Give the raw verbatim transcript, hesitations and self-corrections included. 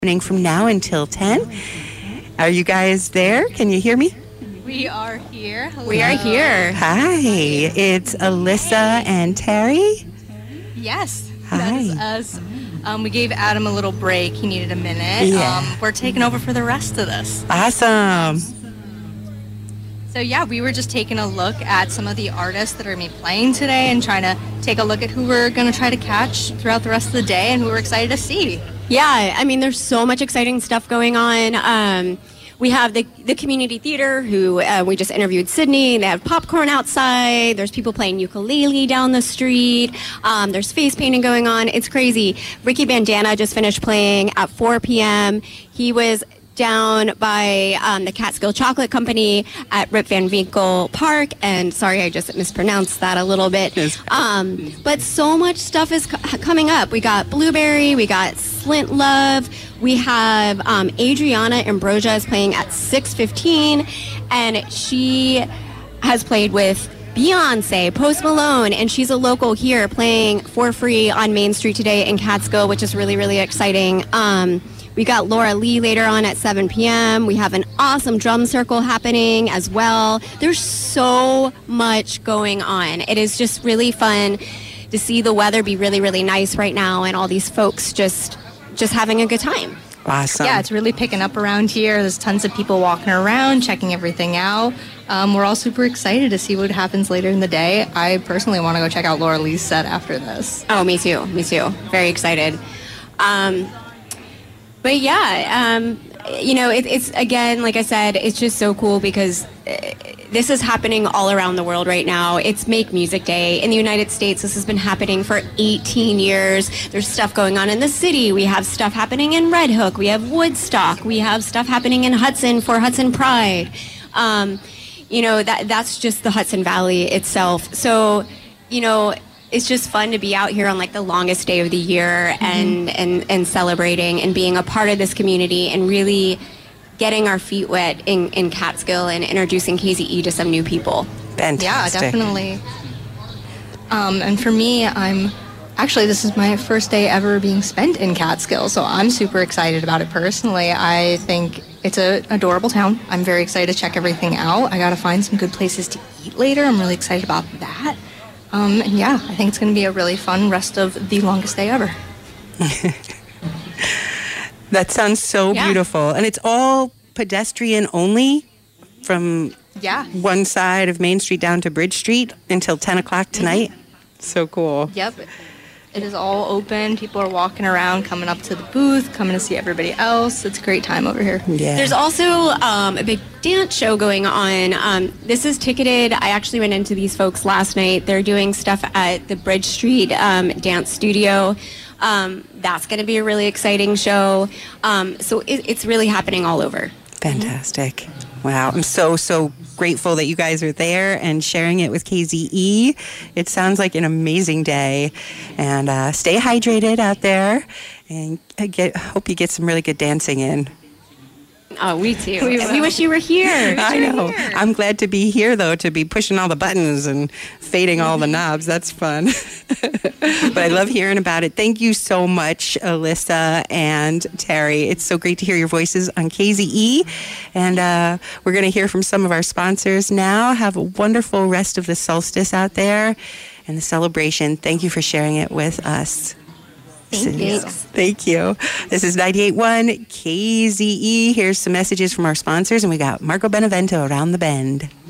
happening from now until ten. Are you guys there? Can you hear me? We are here. Hello. We are here. Hi, it's Alyssa and Terry. Yes, Hi. that is us. Um, we gave Adam a little break. He needed a minute. Yeah. Um, we're taking over for the rest of this. Awesome. So yeah, we were just taking a look at some of the artists that are going to be playing today and trying to take a look at who we're going to try to catch throughout the rest of the day and who we're excited to see. Yeah, I mean, there's so much exciting stuff going on. Um, we have the, the community theater, who uh, we just interviewed Sydney. They have popcorn outside. There's people playing ukulele down the street. Um, there's face painting going on. It's crazy. Ricky Bandana just finished playing at four p.m. He was down by um, the Catskill Chocolate Company at Rip Van Winkle Park, and sorry, I just mispronounced that a little bit. Um, but so much stuff is co- coming up. We got Blueberry, we got Slint Love, we have um, Adriana Ambrosia is playing at six fifteen, and she has played with Beyonce, Post Malone, and she's a local here playing for free on Main Street today in Catskill, which is really, really exciting. Um, We got Laura Lee later on at seven p.m. We have an awesome drum circle happening as well. There's so much going on. It is just really fun to see the weather be really, really nice right now and all these folks just just having a good time. Awesome. Yeah, it's really picking up around here. There's tons of people walking around, checking everything out. Um, we're all super excited to see what happens later in the day. I personally want to go check out Laura Lee's set after this. Oh, me too. Me too. Very excited. Um, But yeah, um, you know, it, it's, again, like I said, it's just so cool because uh, this is happening all around the world right now. It's Make Music Day. In the United States, this has been happening for eighteen years. There's stuff going on in the city. We have stuff happening in Red Hook. We have Woodstock. We have stuff happening in Hudson for Hudson Pride. Um, you know, that that's just the Hudson Valley itself. So, you know, it's just fun to be out here on like the longest day of the year and, mm-hmm. and, and celebrating and being a part of this community and really getting our feet wet in, in Catskill and introducing K Z E to some new people. Fantastic. Yeah, definitely. Um, and for me, I'm actually, this is my first day ever being spent in Catskill, so I'm super excited about it personally. I think it's an adorable town. I'm very excited to check everything out. I got to find some good places to eat later. I'm really excited about that. Um, and yeah, I think it's going to be a really fun rest of the longest day ever. That sounds so Yeah. beautiful. And it's all pedestrian only from Yeah. one side of Main Street down to Bridge Street until ten o'clock tonight. Mm-hmm. So cool. Yep. It is all open. People are walking around, coming up to the booth, coming to see everybody else. It's a great time over here. Yeah. There's also um, a big dance show going on. Um, this is ticketed. I actually went into these folks last night. They're doing stuff at the Bridge Street um, Dance Studio. Um, that's going to be a really exciting show. Um, so it, it's really happening all over. Fantastic. Wow. I'm so, so grateful that you guys are there and sharing it with K Z E. It sounds like an amazing day. And uh, stay hydrated out there and get, hope you get some really good dancing in. Oh, we too. We, we wish you were here. I know. I'm glad to be here, though, to be pushing all the buttons and fading all the knobs. That's fun. But I love hearing about it. Thank you so much, Alyssa and Terry. It's so great to hear your voices on K Z E. And uh, we're going to hear from some of our sponsors now. Have a wonderful rest of the solstice out there and the celebration. Thank you for sharing it with us. Thank you. Thank you. This is ninety-eight point one K Z E. Here's some messages from our sponsors, and we got Marco Benevento around the bend.